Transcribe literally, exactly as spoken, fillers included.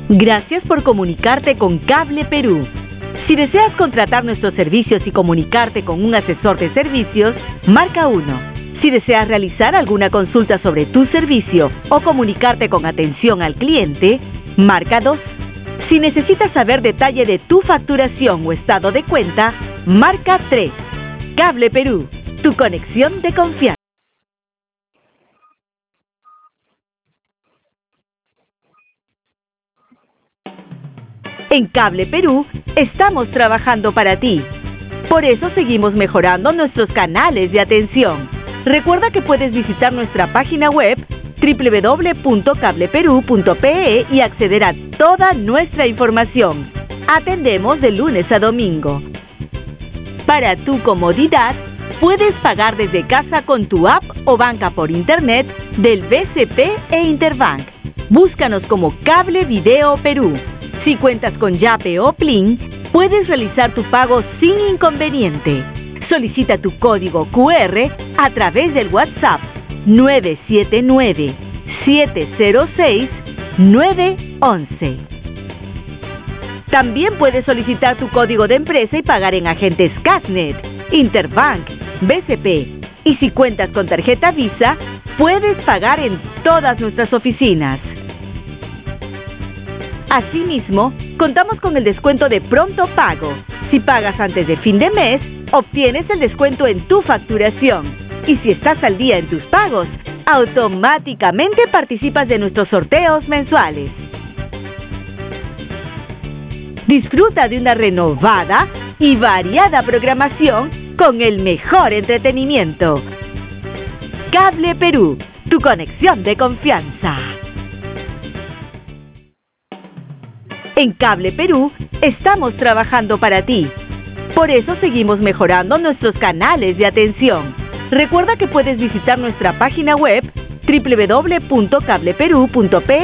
Gracias por comunicarte con Cable Perú. Si deseas contratar nuestros servicios y comunicarte con un asesor de servicios, marca uno. Si deseas realizar alguna consulta sobre tu servicio o comunicarte con atención al cliente, marca dos. Si necesitas saber detalle de tu facturación o estado de cuenta, marca tres. Cable Perú, tu conexión de confianza. En Cable Perú estamos trabajando para ti. Por eso seguimos mejorando nuestros canales de atención. Recuerda que puedes visitar nuestra página web doble u doble u doble u punto cable perú punto pe e y acceder a toda nuestra información. Atendemos de lunes a domingo. Para tu comodidad, puedes pagar desde casa con tu app o banca por internet del B C P e Interbank. Búscanos como Cable Video Perú. Si cuentas con Yape o Plin, puedes realizar tu pago sin inconveniente. Solicita tu código cu erre a través del WhatsApp nueve siete nueve, siete cero seis, nueve once. También puedes solicitar tu código de empresa y pagar en agentes Casnet, Interbank, B C P. Y si cuentas con tarjeta Visa, puedes pagar en todas nuestras oficinas. Asimismo, contamos con el descuento de pronto pago. Si pagas antes de fin de mes, obtienes el descuento en tu facturación. Y si estás al día en tus pagos, automáticamente participas de nuestros sorteos mensuales. Disfruta de una renovada y variada programación con el mejor entretenimiento. Cable Perú, tu conexión de confianza. En Cable Perú estamos trabajando para ti. Por eso seguimos mejorando nuestros canales de atención. Recuerda que puedes visitar nuestra página web doble u doble u doble u punto cable perú punto pe e